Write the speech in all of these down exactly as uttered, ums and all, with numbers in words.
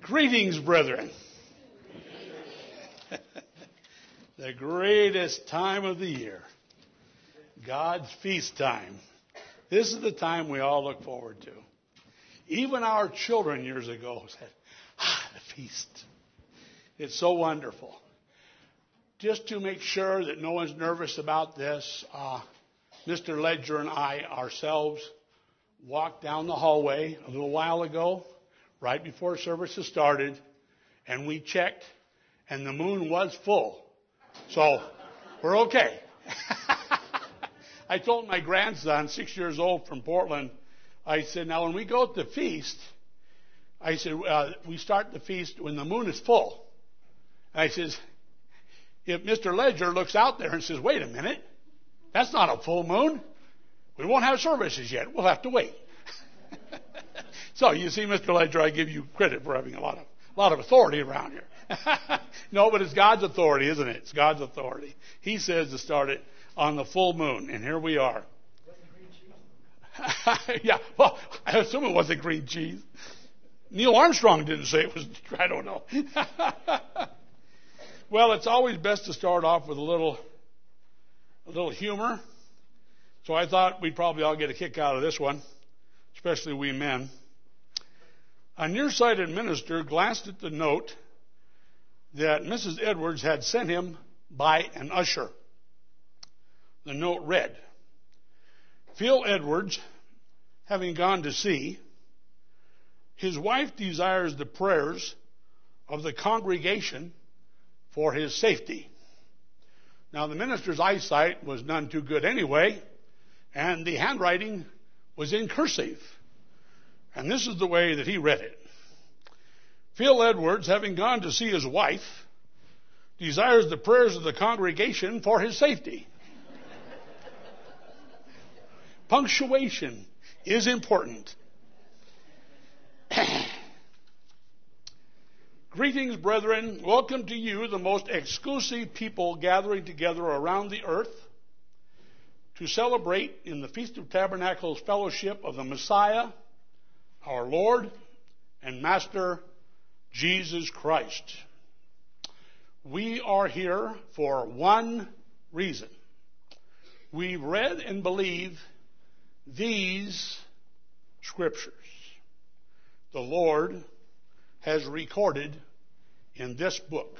Greetings, brethren. The greatest time of the year, God's feast time. This is the time we all look forward to. Even our children years ago said, ah, the feast. It's so wonderful. Just to make sure that no one's nervous about this, uh, Mister Ledger and I ourselves walked down the hallway a little while ago, right before services started, and we checked, and the moon was full. So we're okay. I told my grandson, six years old from Portland, I said, now when we go to the feast, I said, uh, we start the feast when the moon is full. And I says, if Mister Ledger looks out there and says, wait a minute, that's not a full moon. We won't have services yet. We'll have to wait. So you see, Mister Ledger, I give you credit for having a lot of a lot of authority around here. No, but it's God's authority, isn't it? It's God's authority. He says to start it on the full moon, and here we are. Yeah, well, I assume it wasn't green cheese. Neil Armstrong didn't say it was. I don't know. Well, it's always best to start off with a little, a little humor. So I thought we'd probably all get a kick out of this one, especially we men. A nearsighted minister glanced at the note that Missus Edwards had sent him by an usher. The note read, Phil Edwards, having gone to sea, his wife desires the prayers of the congregation for his safety. Now, the minister's eyesight was none too good anyway, and the handwriting was in cursive. And this is the way that he read it. Phil Edwards, having gone to see his wife, desires the prayers of the congregation for his safety. Punctuation is important. Greetings, brethren. Welcome to you, the most exclusive people gathering together around the earth to celebrate in the Feast of Tabernacles fellowship of the Messiah, our Lord and Master, Jesus Christ. We are here for one reason. We read and believe these scriptures. The Lord has recorded in this book.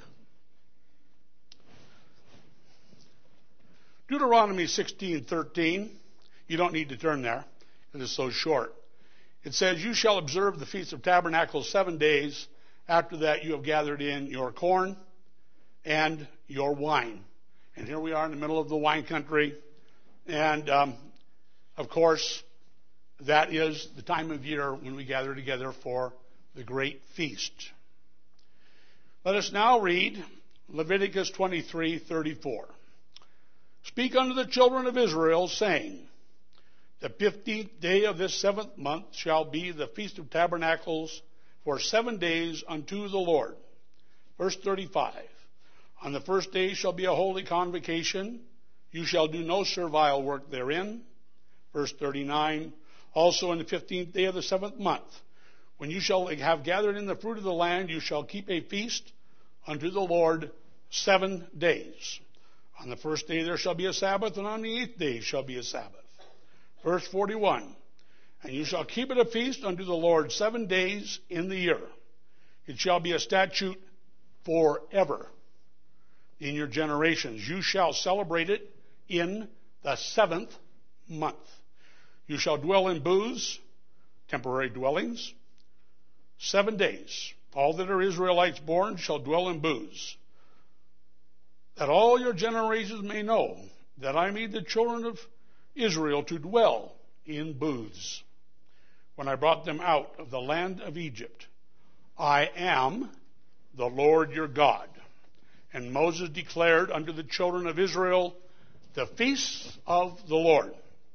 Deuteronomy sixteen thirteen. You don't need to turn there. It is so short. It says, you shall observe the Feast of Tabernacles seven days. After that, you have gathered in your corn and your wine. And here we are in the middle of the wine country. And, um, of course, that is the time of year when we gather together for the great feast. Let us now read Leviticus twenty-three thirty-four. Speak unto the children of Israel, saying, the fifteenth day of this seventh month shall be the Feast of Tabernacles for seven days unto the Lord. Verse thirty-five. On the first day shall be a holy convocation. You shall do no servile work therein. Verse thirty-nine. Also on the fifteenth day of the seventh month, when you shall have gathered in the fruit of the land, you shall keep a feast unto the Lord seven days. On the first day there shall be a Sabbath, and on the eighth day shall be a Sabbath. Verse forty-one, and you shall keep it a feast unto the Lord seven days in the year. It shall be a statute forever in your generations. You shall celebrate it in the seventh month. You shall dwell in booths, temporary dwellings, seven days. All that are Israelites born shall dwell in booths, that all your generations may know that I made the children of Israel to dwell in booths when I brought them out of the land of Egypt. I am the Lord your God. And Moses declared unto the children of Israel the feasts of the Lord.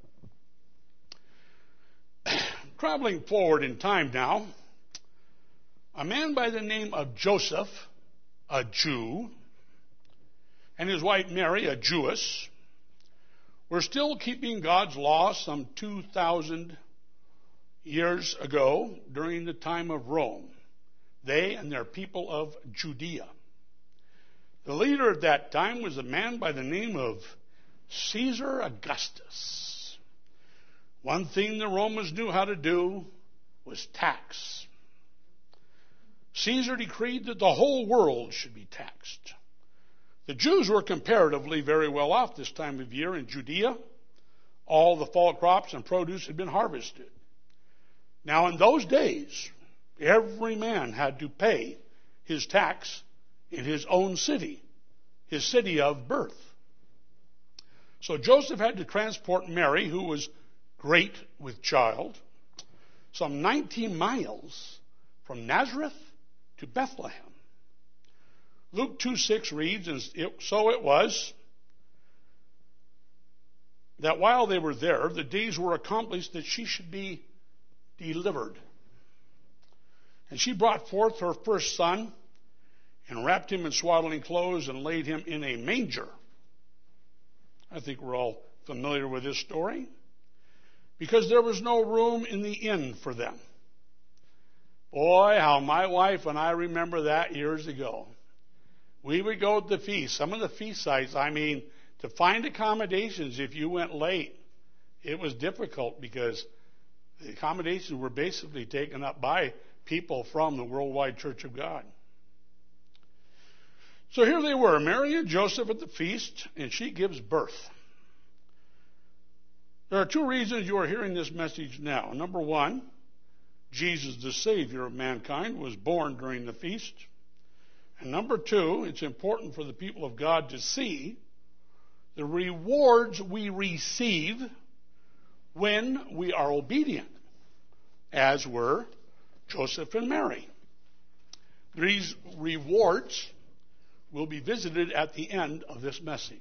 Traveling forward in time now, a man by the name of Joseph, a Jew, and his wife Mary, a Jewess, were still keeping God's law some two thousand years ago during the time of Rome. They and their people of Judea. The leader at that time was a man by the name of Caesar Augustus. One thing the Romans knew how to do was tax. Caesar decreed that the whole world should be taxed. The Jews were comparatively very well off this time of year in Judea. All the fall crops and produce had been harvested. Now in those days, every man had to pay his tax in his own city, his city of birth. So Joseph had to transport Mary, who was great with child, some nineteen miles from Nazareth to Bethlehem. Luke two six reads, and it, so it was that while they were there, the days were accomplished that she should be delivered. And she brought forth her first son and wrapped him in swaddling clothes and laid him in a manger. I think we're all familiar with this story. Because there was no room in the inn for them. Boy, how my wife and I remember that years ago. We would go to the feast. Some of the feast sites, I mean, to find accommodations if you went late, it was difficult because the accommodations were basically taken up by people from the Worldwide Church of God. So here they were, Mary and Joseph at the feast, and she gives birth. There are two reasons you are hearing this message now. Number one, Jesus, the Savior of mankind, was born during the feast. And number two, it's important for the people of God to see the rewards we receive when we are obedient, as were Joseph and Mary. These rewards will be visited at the end of this message.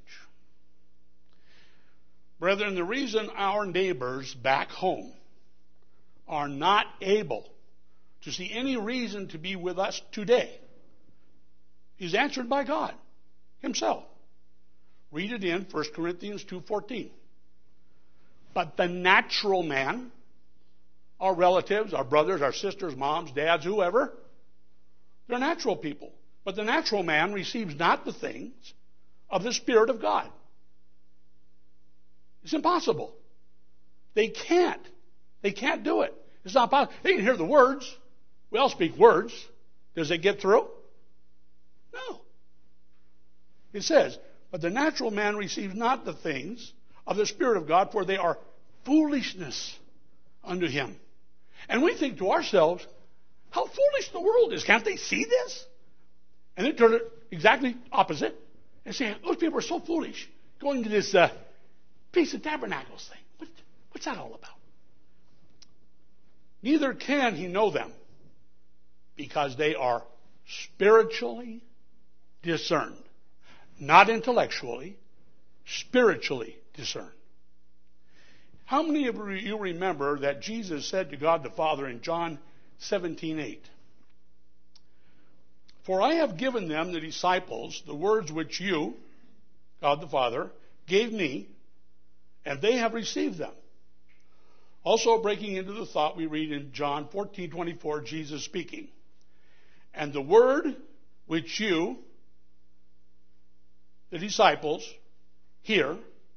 Brethren, the reason our neighbors back home are not able to see any reason to be with us today is answered by God Himself. Read it in First Corinthians two fourteen. But the natural man, our relatives, our brothers, our sisters, moms, dads, whoever, they're natural people. But the natural man receives not the things of the Spirit of God. It's impossible. They can't. They can't do it. It's not possible. They can hear the words. We all speak words. Does it get through? No. It says, but the natural man receives not the things of the Spirit of God, for they are foolishness unto him. And we think to ourselves, how foolish the world is. Can't they see this? And then turn it exactly opposite and say, those people are so foolish going to this uh, Feast of Tabernacles thing. What, what's that all about? Neither can he know them because they are spiritually discerned. Not intellectually, spiritually discerned. How many of you remember that Jesus said to God the Father in John seventeen eight, for I have given them, the disciples, the words which you, God the Father, gave me, and they have received them. Also breaking into the thought, we read in John fourteen twenty-four, Jesus speaking, and the word which you, the disciples, hear,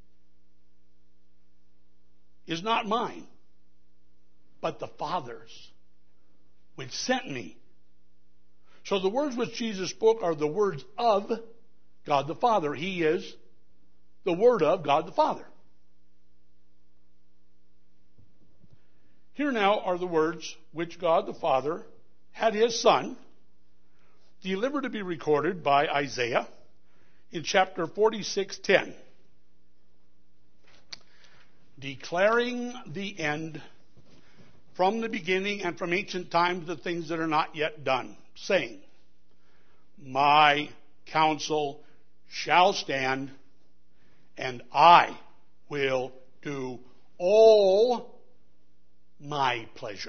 is not mine, but the Father's, which sent me. So the words which Jesus spoke are the words of God the Father. He is the Word of God the Father. Here now are the words which God the Father had His Son delivered to be recorded by Isaiah in chapter forty-six ten, declaring the end from the beginning and from ancient times the things that are not yet done, saying, my counsel shall stand, and I will do all my pleasure.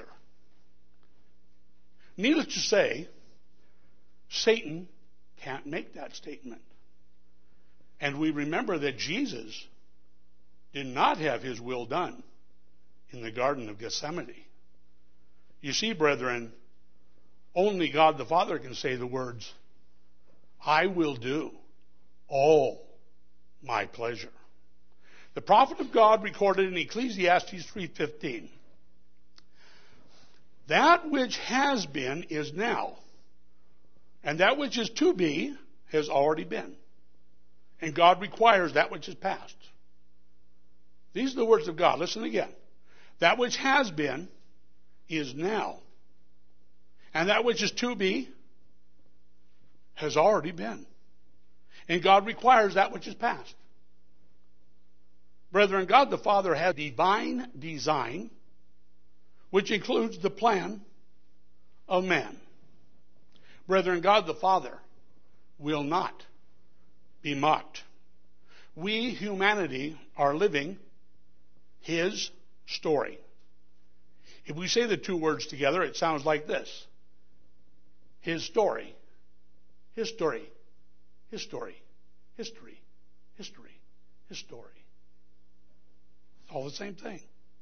Needless to say, Satan can't make that statement. And we remember that Jesus did not have his will done in the Garden of Gethsemane. You see, brethren, Only God the Father can say the words, I will do all my pleasure. The prophet of God recorded in Ecclesiastes three fifteen, that which has been is now, and that which is to be has already been. And God requires that which is past. These are the words of God. Listen again. That which has been is now, and that which is to be has already been. And God requires that which is past. Brethren, God the Father has divine design, which includes the plan of man. Brethren, God the Father will not be mocked. We, humanity, are living His story. If we say the two words together, it sounds like this. His story. His story. His story. History. History. His story. It's all the same thing.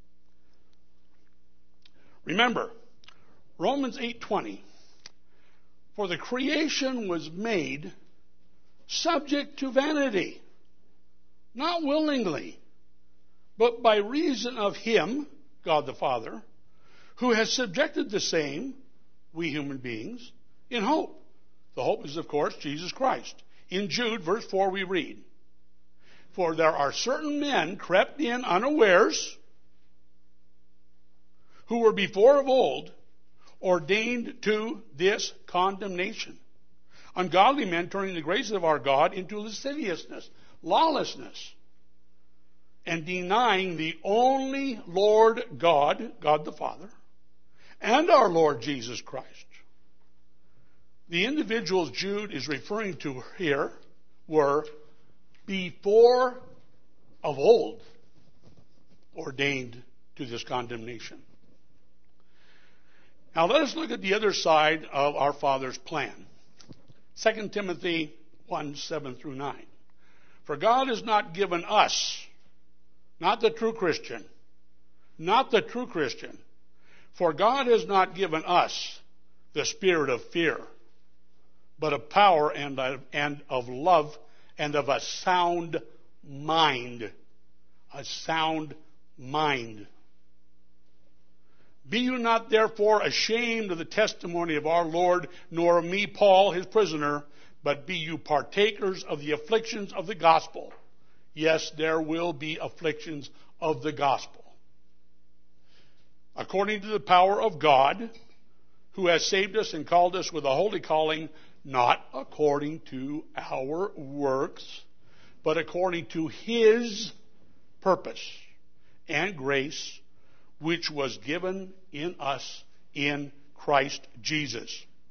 Remember, Romans eight twenty. For the creation was made subject to vanity, not willingly, but by reason of Him, God the Father, who has subjected the same, we human beings, in hope. The hope is, of course, Jesus Christ. In Jude, verse four, we read, for there are certain men crept in unawares, who were before of old ordained to this condemnation. Ungodly men turning the grace of our God into lasciviousness, lawlessness, and denying the only Lord God, God the Father, and our Lord Jesus Christ. The individuals Jude is referring to here were before of old ordained to this condemnation. Now let us look at the other side of our Father's plan. Second Timothy one, seven through nine. For God has not given us, not the true Christian, not the true Christian, for God has not given us the spirit of fear, but of power and of, and of love and of a sound mind. A sound mind. Be you not therefore ashamed of the testimony of our Lord, nor of me, Paul, his prisoner, but be you partakers of the afflictions of the gospel. Yes, there will be afflictions of the gospel. According to the power of God, who has saved us and called us with a holy calling, not according to our works, but according to His purpose and grace, which was given in us in Christ Jesus.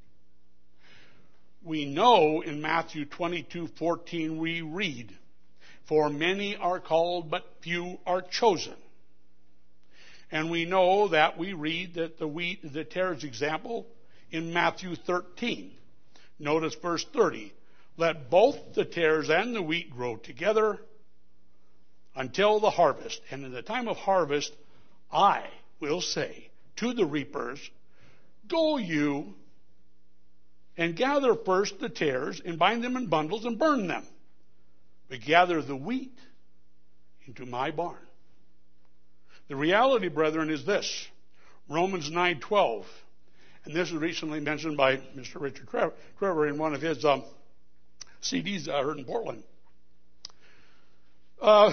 We know in Matthew twenty-two fourteen we read, for many are called, but few are chosen. And we know that we read that the wheat, the tares example in Matthew thirteen. Notice verse thirty. Let both the tares and the wheat grow together until the harvest. And in the time of harvest, I will say to the reapers, go you and gather first the tares and bind them in bundles and burn them. But gather the wheat into my barn. The reality, brethren, is this. Romans nine twelve. And this was recently mentioned by Mister Richard Trevor in one of his um, C Ds I heard in Portland. Uh,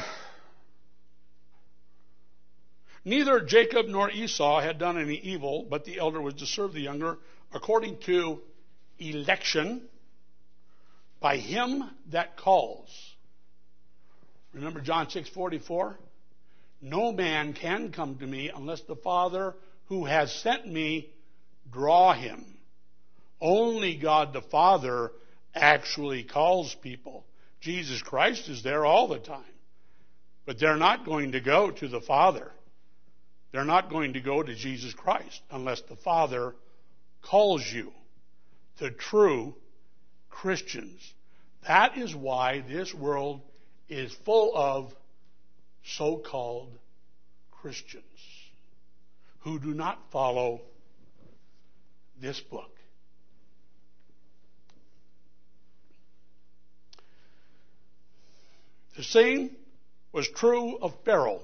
Neither Jacob nor Esau had done any evil, but the elder was to serve the younger according to election by him that calls. Remember John six forty-four? No man can come to me unless the Father who has sent me draw him. Only God the Father actually calls people. Jesus Christ is there all the time. But they're not going to go to the Father. They're not going to go to Jesus Christ unless the Father calls you. The true Christians. That is why this world is full of so-called Christians who do not follow this book, The same was true of Pharaoh.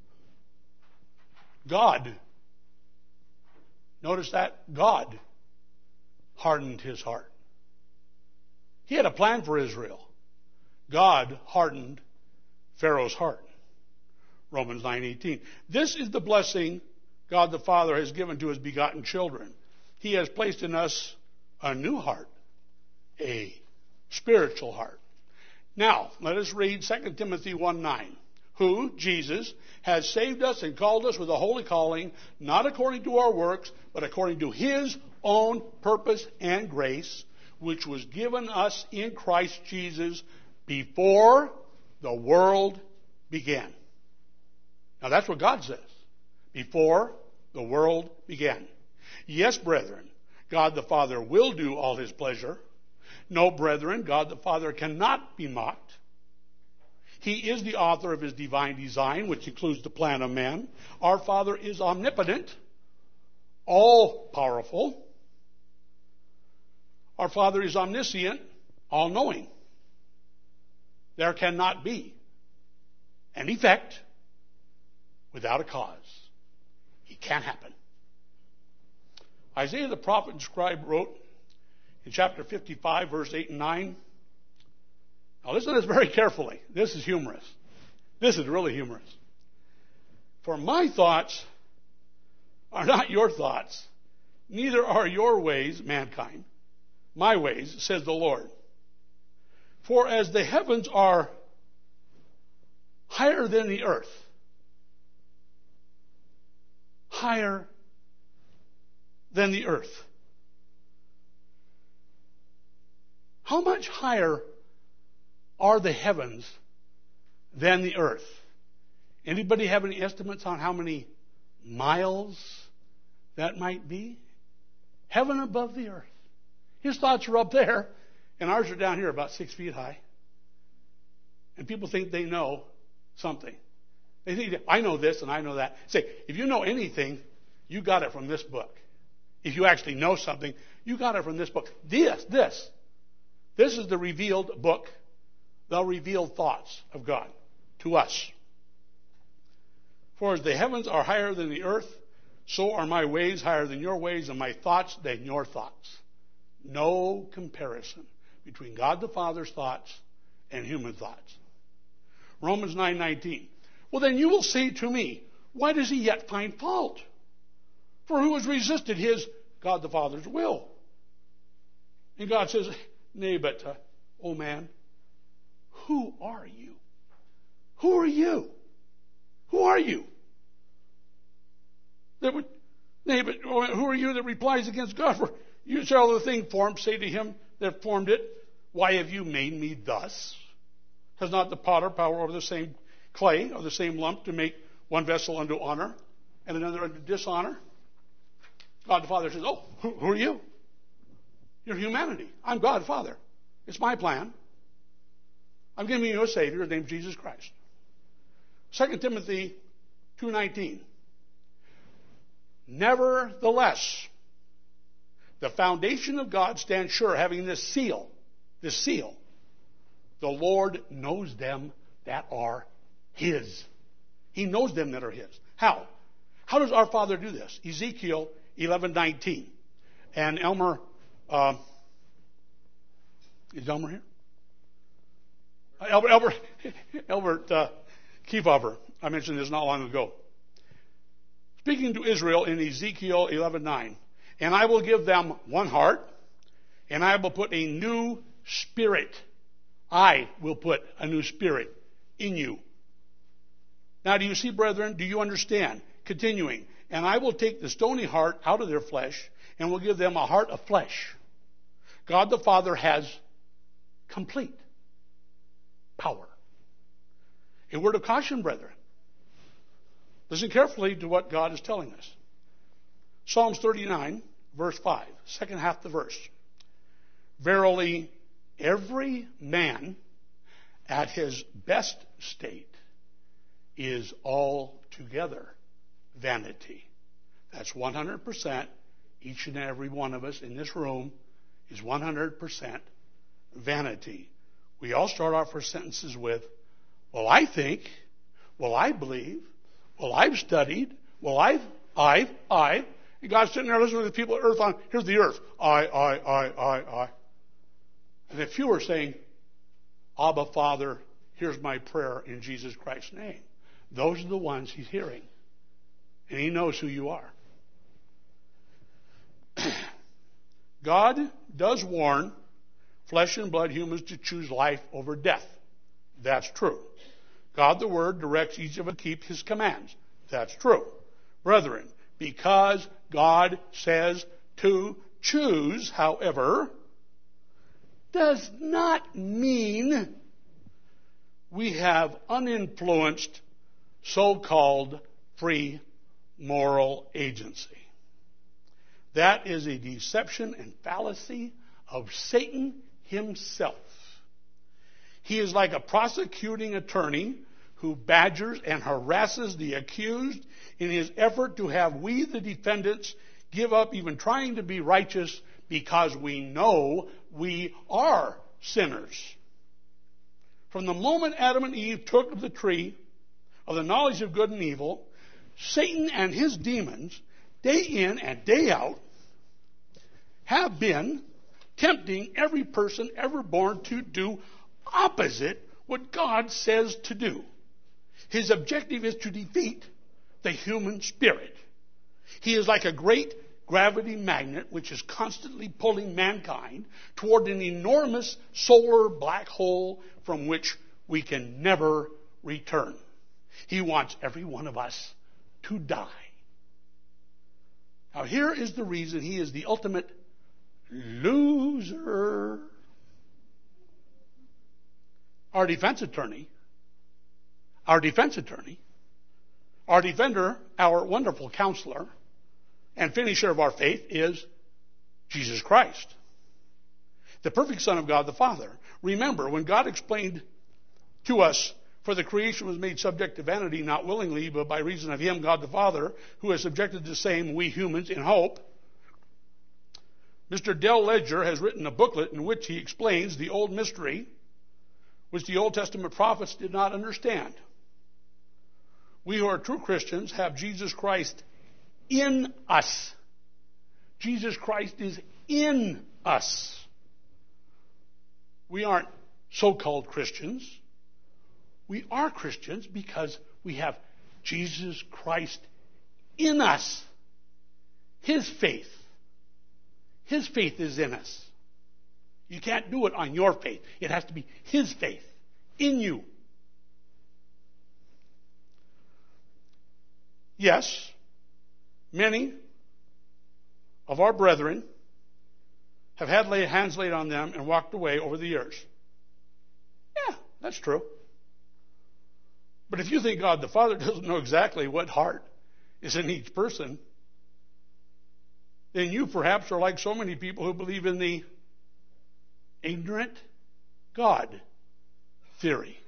God, notice that, God hardened his heart. He had a plan for Israel. God hardened Pharaoh's heart. Romans nine eighteen. This is the blessing God the Father has given to his begotten children. He has placed in us a new heart, a spiritual heart. Now, let us read Second Timothy one nine. Who, Jesus, has saved us and called us with a holy calling, not according to our works, but according to his own purpose and grace, which was given us in Christ Jesus before the world began. Now that's what God says. Before the world began. Yes, brethren, God the Father will do all his pleasure. No, brethren, God the Father cannot be mocked. He is the author of his divine design, which includes the plan of man. Our Father is omnipotent, all-powerful. Our Father is omniscient, all-knowing. There cannot be an effect without a cause. It can't happen. Isaiah the prophet and scribe wrote in chapter fifty-five, verse eight and nine. Now listen to this very carefully. This is humorous. This is really humorous. For my thoughts are not your thoughts, neither are your ways, mankind, my ways, says the Lord. For as the heavens are higher than the earth, higher than the earth. How much higher are the heavens than the earth? Anybody have any estimates on how many miles that might be? Heaven above the earth. His thoughts are up there, and ours are down here about six feet high. And people think they know something. They think, I know this and I know that. Say, if you know anything, you got it from this book. If you actually know something, you got it from this book. This, this. This is the revealed book, the revealed thoughts of God to us. For as the heavens are higher than the earth, so are my ways higher than your ways, and my thoughts than your thoughts. No comparison between God the Father's thoughts and human thoughts. Romans nine nineteen. Well, then you will say to me, why does he yet find fault? For who has resisted his, God the Father's will? And God says, nay, but, uh, oh man, who are you? Who are you? Who are you? That would, nay, but who are you that replies against God? For you shall the thing formed say to him that formed it, why have you made me thus? Has not the potter power over the same clay or the same lump to make one vessel unto honor and another unto dishonor? God the Father says, oh, who, who are you? You're humanity. I'm God the Father. It's my plan. I'm giving you a Savior. His name is Jesus Christ. Second Timothy two nineteen. Nevertheless, the foundation of God stands sure, having this seal, this seal. The Lord knows them that are his. He knows them that are his. How? How does our Father do this? Ezekiel eleven nineteen. And Elmer, uh, is Elmer here? Uh, Albert, Albert, Albert uh, Kiefover, I mentioned this not long ago. Speaking to Israel in Ezekiel eleven nine. And I will give them one heart, and I will put a new spirit. I will put a new spirit in you. Now, do you see, brethren? Do you understand? Continuing. And I will take the stony heart out of their flesh, and will give them a heart of flesh. God the Father has complete power. A word of caution, brethren. Listen carefully to what God is telling us. Psalms thirty-nine, verse five, second half of the verse. Verily, every man at his best state is altogether vanity. That's one hundred percent. Each and every one of us in this room is one hundred percent vanity. We all start our first sentences with, Well, I think. Well, I believe. Well, I've studied. Well, I've, I've, I've. And God's sitting there listening to the people of earth on, here's the earth. I, I, I, I, I. And if you are saying, Abba, Father, here's my prayer in Jesus Christ's name. Those are the ones he's hearing. And he knows who you are. God does warn flesh and blood humans to choose life over death. That's true. God the Word directs each of us to keep his commands. That's true. Brethren, because God says to choose, however, does not mean we have uninfluenced so-called free moral agency. That is a deception and fallacy of Satan himself. He is like a prosecuting attorney who badgers and harasses the accused in his effort to have we, the defendants, give up even trying to be righteous because we know we are sinners. From the moment Adam and Eve took of the tree of the knowledge of good and evil, Satan and his demons, day in and day out, have been tempting every person ever born to do opposite what God says to do. His objective is to defeat the human spirit. He is like a great gravity magnet which is constantly pulling mankind toward an enormous solar black hole from which we can never return. He wants every one of us to die. Now here is the reason he is the ultimate loser. Our defense attorney, our defense attorney, our defender, our wonderful counselor, and finisher of our faith is Jesus Christ, the perfect Son of God the Father. Remember, when God explained to us, for the creation was made subject to vanity, not willingly, but by reason of him, God the Father, who has subjected the same, we humans, in hope. Mister Dell Ledger has written a booklet in which he explains the old mystery which the Old Testament prophets did not understand. We who are true Christians have Jesus Christ in us. Jesus Christ is in us. We aren't so-called Christians. We are Christians because we have Jesus Christ in us. His faith. His faith is in us. You can't do it on your faith. It has to be his faith in you. Yes, many of our brethren have had hands laid on them and walked away over the years. Yeah, that's true. But if you think God the Father doesn't know exactly what heart is in each person, then you perhaps are like so many people who believe in the ignorant God theory.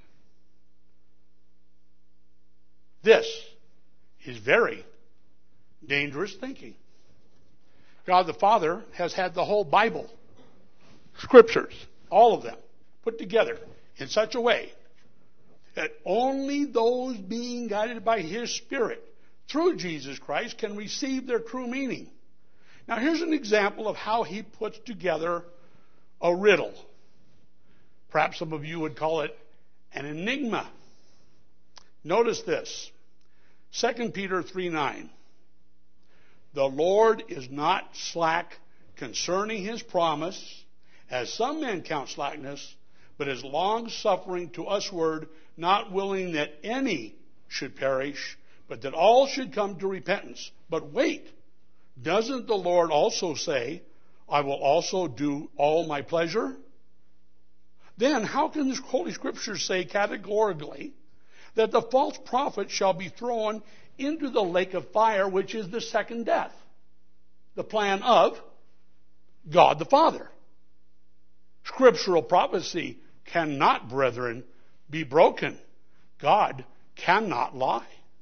This is very dangerous thinking. God the Father has had the whole Bible, scriptures, all of them, put together in such a way that only those being guided by his Spirit through Jesus Christ can receive their true meaning. Now here's an example of how he puts together a riddle. Perhaps some of you would call it an enigma. Notice this. Second Peter three nine. The Lord is not slack concerning his promise, as some men count slackness, but is long-suffering to usward, not willing that any should perish, but that all should come to repentance. But wait, doesn't the Lord also say, I will also do all my pleasure? Then how can this Holy Scripture say categorically that the false prophet shall be thrown into the lake of fire, which is the second death? The plan of God the Father. Scriptural prophecy cannot, brethren, be broken. God cannot lie.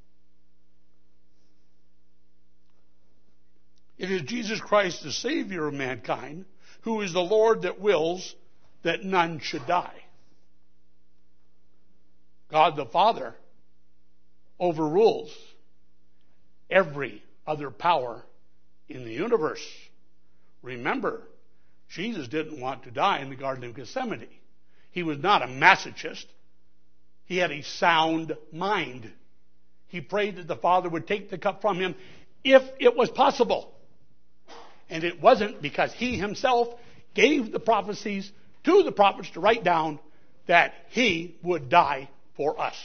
It is Jesus Christ, the Savior of mankind, who is the Lord that wills that none should die. God the Father overrules every other power in the universe. Remember, Jesus didn't want to die in the Garden of Gethsemane. He was not a masochist. He had a sound mind. He prayed that the Father would take the cup from him if it was possible. And it wasn't, because he himself gave the prophecies to the prophets to write down that he would die for us.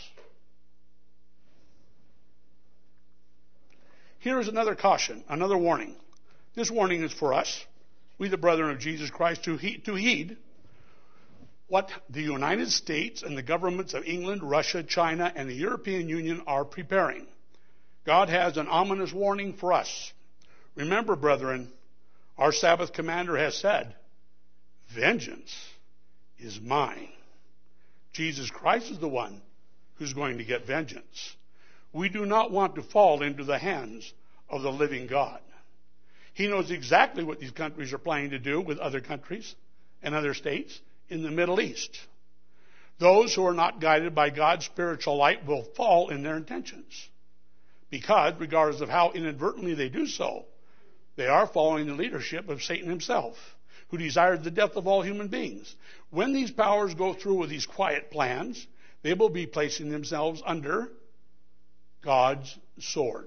Here is another caution, another warning. This warning is for us, we the brethren of Jesus Christ, to heed, to heed what the United States and the governments of England, Russia, China, and the European Union are preparing. God has an ominous warning for us. Remember, brethren, our Sabbath commander has said, vengeance is mine. Jesus Christ is the one who's going to get vengeance. We do not want to fall into the hands of the living God. He knows exactly what these countries are planning to do with other countries and other states in the Middle East. Those who are not guided by God's spiritual light will fall in their intentions, because, regardless of how inadvertently they do so, they are following the leadership of Satan himself, who desires the death of all human beings. When these powers go through with these quiet plans, they will be placing themselves under God's sword.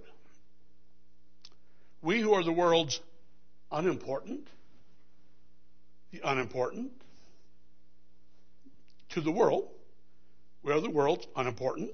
We who are the world's unimportant, the unimportant, to the world, we are the world's unimportant,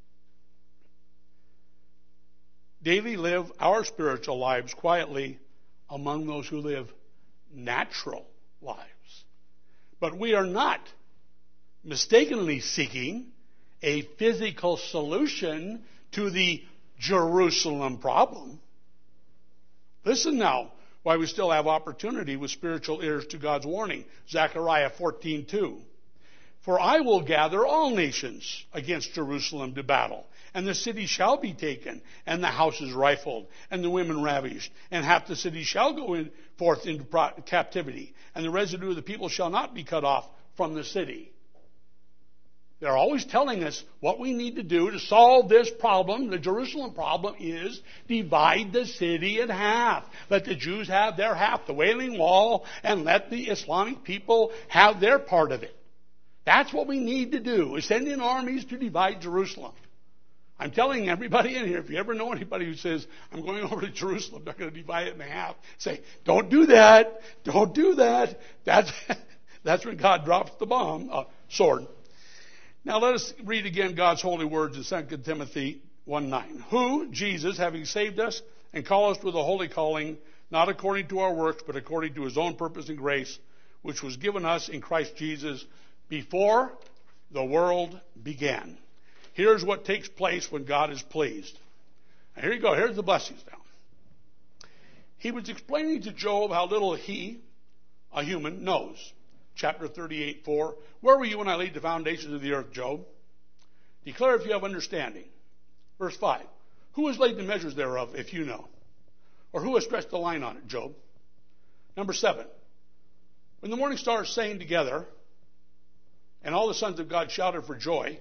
daily live our spiritual lives quietly among those who live natural lives. But we are not mistakenly seeking a physical solution to the Jerusalem problem. Listen now, why we still have opportunity with spiritual ears to God's warning. Zechariah fourteen two. For I will gather all nations against Jerusalem to battle, and the city shall be taken, and the houses rifled, and the women ravished, and half the city shall go in, forth into captivity, and the residue of the people shall not be cut off from the city. They're always telling us what we need to do to solve this problem. The Jerusalem problem is divide the city in half. Let the Jews have their half, the Wailing Wall, and let the Islamic people have their part of it. That's what we need to do, is send in armies to divide Jerusalem. I'm telling everybody in here, if you ever know anybody who says, I'm going over to Jerusalem, they're going to divide it in half, say, don't do that. Don't do that. That's, that's when God drops the bomb, uh, sword. Now let us read again God's holy words in Second Timothy one nine. Who, Jesus, having saved us and called us with a holy calling, not according to our works, but according to his own purpose and grace, which was given us in Christ Jesus before the world began. Here's what takes place when God is pleased. Now here you go. Here's the blessings now. He was explaining to Job how little he, a human, knows. Chapter thirty-eight four. Where were you when I laid the foundations of the earth, Job? Declare if you have understanding. Verse five. Who has laid the measures thereof, if you know? Or who has stretched the line on it, Job? Number seven. When the morning stars sang together, and all the sons of God shouted for joy,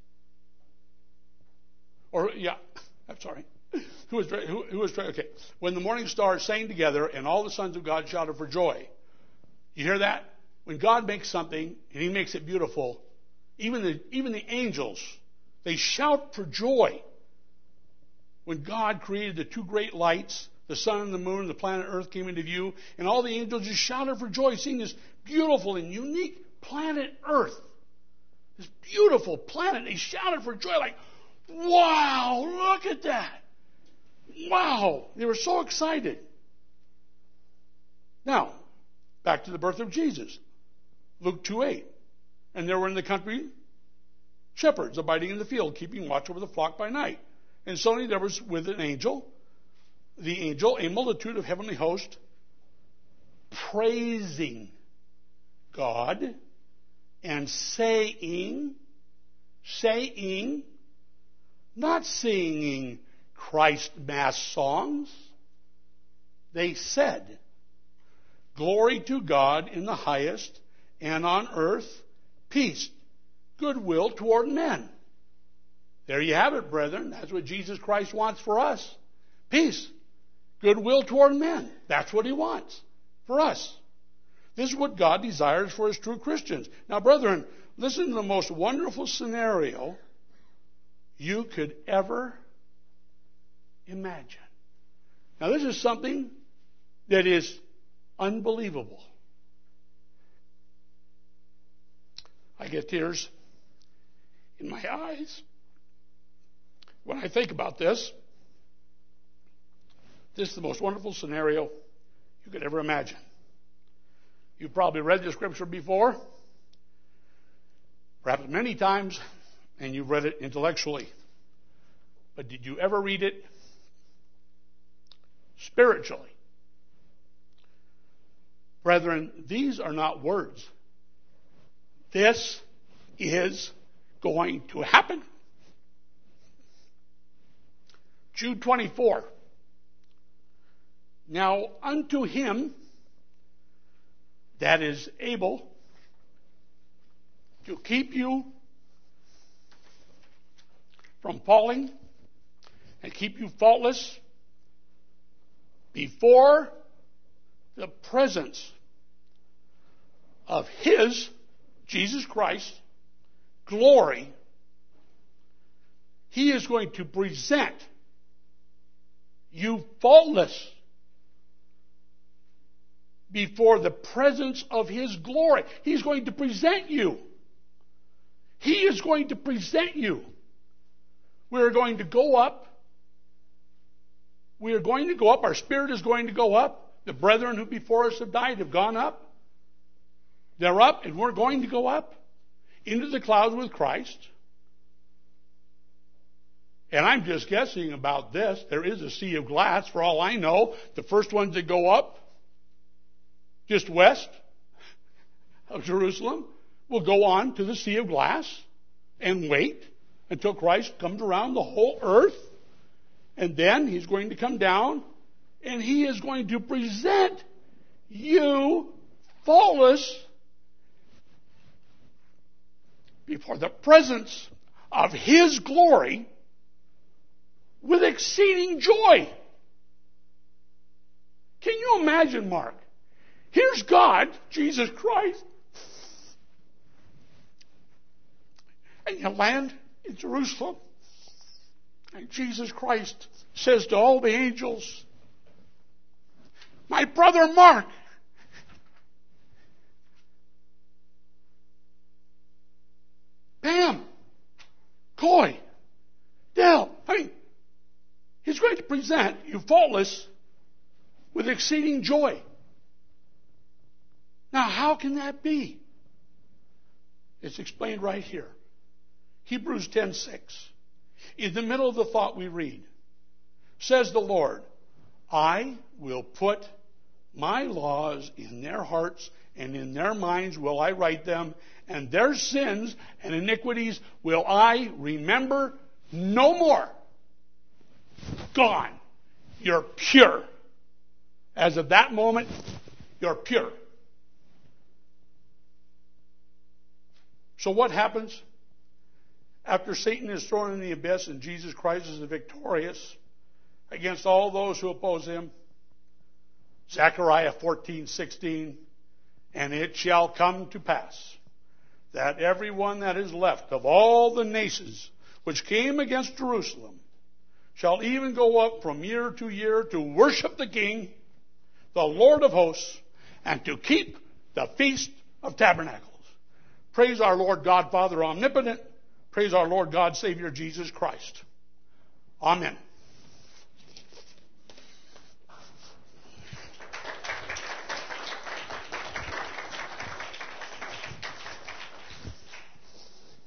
or, yeah, I'm sorry. Who was, who, who was, okay. When the morning stars sang together, and all the sons of God shouted for joy. You hear that? When God makes something, and he makes it beautiful, even the, even the angels, they shout for joy. When God created the two great lights, the sun and the moon, and the planet Earth came into view, and all the angels just shouted for joy, seeing this beautiful and unique planet Earth. This beautiful planet. They shouted for joy like, wow, look at that. Wow. They were so excited. Now, back to the birth of Jesus. Luke two eight. And there were in the country shepherds abiding in the field, keeping watch over the flock by night. And suddenly there was with an angel, the angel, a multitude of heavenly hosts, praising God and saying, saying, not singing Christ Mass songs. They said, glory to God in the highest, and on earth, peace, goodwill toward men. There you have it, brethren. That's what Jesus Christ wants for us. Peace. Goodwill toward men. That's what he wants for us. This is what God desires for his true Christians. Now, brethren, listen to the most wonderful scenario you could ever imagine. Now, this is something that is unbelievable. I get tears in my eyes when I think about this. This is the most wonderful scenario you could ever imagine. You've probably read the scripture before, perhaps many times, and you've read it intellectually. But did you ever read it spiritually? Brethren, these are not words. This is going to happen. Jude twenty-four. Now unto him that is able to keep you from falling and keep you faultless before the presence of his, Jesus Christ, glory, he is going to present you faultless before the presence of his glory. He's going to present you. He is going to present you. We're going to go up. We are going to go up. Our spirit is going to go up. The brethren who before us have died have gone up. They're up, and we're going to go up into the clouds with Christ. And I'm just guessing about this. There is a sea of glass, for all I know. The first ones that go up, just west of Jerusalem, will go on to the sea of glass and wait until Christ comes around the whole earth. And then he's going to come down, and he is going to present you faultless before the presence of his glory with exceeding joy. Can you imagine, Mark? Here's God, Jesus Christ, and you land in Jerusalem, and Jesus Christ says to all the angels, my brother Mark, Pam, Coy, Dell, I mean, he's going to present you faultless with exceeding joy. Now, how can that be? It's explained right here. Hebrews ten six. In the middle of the thought we read, says the Lord, I will put my laws in their hearts, and in their minds will I write them, and their sins and iniquities will I remember no more. Gone. You're pure. As of that moment, you're pure. So what happens after Satan is thrown in the abyss and Jesus Christ is victorious against all those who oppose him? Zechariah fourteen sixteen. And it shall come to pass that everyone that is left of all the nations which came against Jerusalem shall even go up from year to year to worship the King, the Lord of hosts, and to keep the Feast of Tabernacles. Praise our Lord God, Father omnipotent. Praise our Lord God, Savior Jesus Christ. Amen.